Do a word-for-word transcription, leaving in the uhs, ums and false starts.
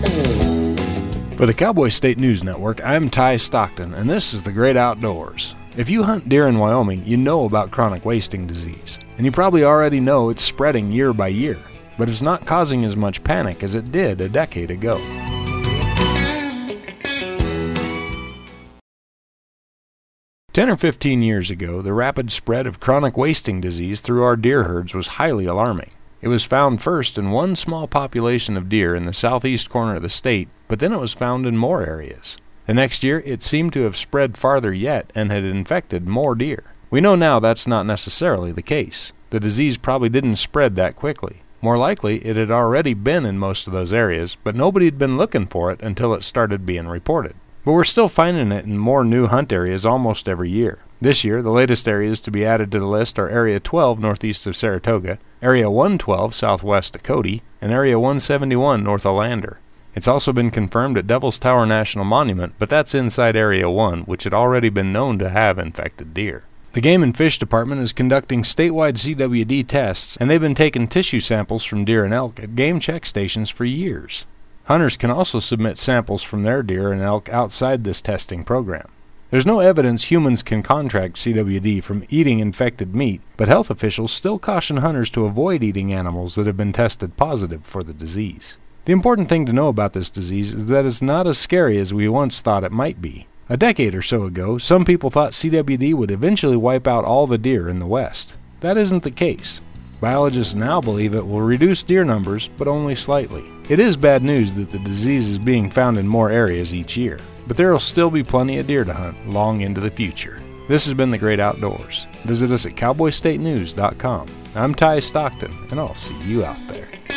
For the Cowboy State News Network, I'm Ty Stockton, and this is The Great Outdoors. If you hunt deer in Wyoming, you know about chronic wasting disease, and you probably already know it's spreading year by year, but it's not causing as much panic as it did a decade ago. Ten or fifteen years ago, the rapid spread of chronic wasting disease through our deer herds was highly alarming. It was found first in one small population of deer in the southeast corner of the state, but then it was found in more areas. The next year, it seemed to have spread farther yet and had infected more deer. We know now that's not necessarily the case. The disease probably didn't spread that quickly. More likely, it had already been in most of those areas, but nobody had been looking for it until it started being reported. But we're still finding it in more new hunt areas almost every year. This year, the latest areas to be added to the list are Area twelve northeast of Saratoga, Area one twelve southwest of Cody, and Area one seventy-one north of Lander. It's also been confirmed at Devil's Tower National Monument, but that's inside Area one, which had already been known to have infected deer. The Game and Fish Department is conducting statewide C W D tests, and they've been taking tissue samples from deer and elk at game check stations for years. Hunters can also submit samples from their deer and elk outside this testing program. There's no evidence humans can contract C W D from eating infected meat, but health officials still caution hunters to avoid eating animals that have been tested positive for the disease. The important thing to know about this disease is that it's not as scary as we once thought it might be. A decade or so ago, some people thought C W D would eventually wipe out all the deer in the West. That isn't the case. Biologists now believe it will reduce deer numbers, but only slightly. It is bad news that the disease is being found in more areas each year, but there will still be plenty of deer to hunt long into the future. This has been The Great Outdoors. Visit us at cowboy state news dot com. I'm Ty Stockton, and I'll see you out there.